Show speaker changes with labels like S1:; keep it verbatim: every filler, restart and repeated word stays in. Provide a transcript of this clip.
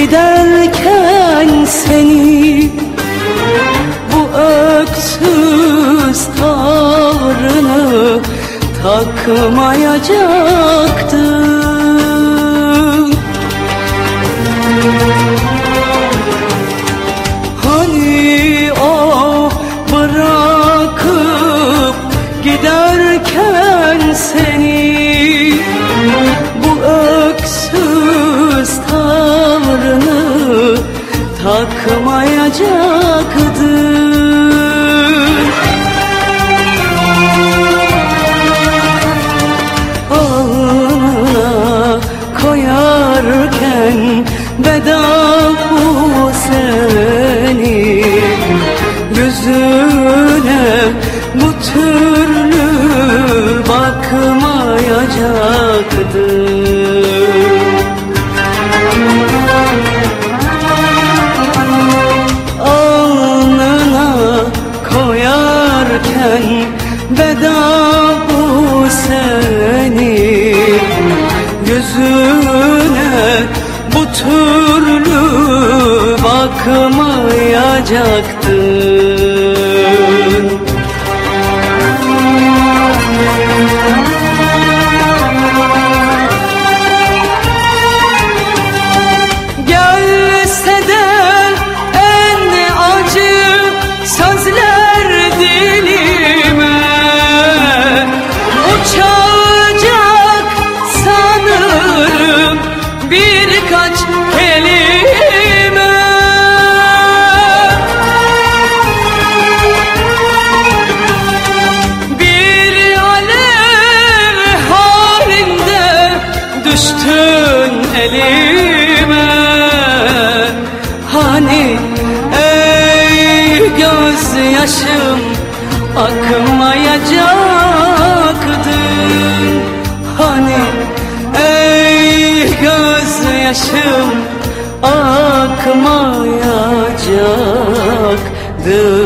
S1: giderken seni, bu öksüz tavrını takmayacaktın. Hani o bırakıp giderken seni, bu öksüz tavrını takmayacaktın. Alnına koyarken veda bu seni, yüzüne bu türlü bakmayacaktın. Alnına koyarken veda bu seni, yüzüne bu türlü bakmayacaktın. Gelse de en acı sözler dilime, uçacak sanırım birkaç kelime. Bir alev halinde düştün elime. Hani ey gözyaşım akmayacaktın. Hani ey gözyaşım akmayacaktın.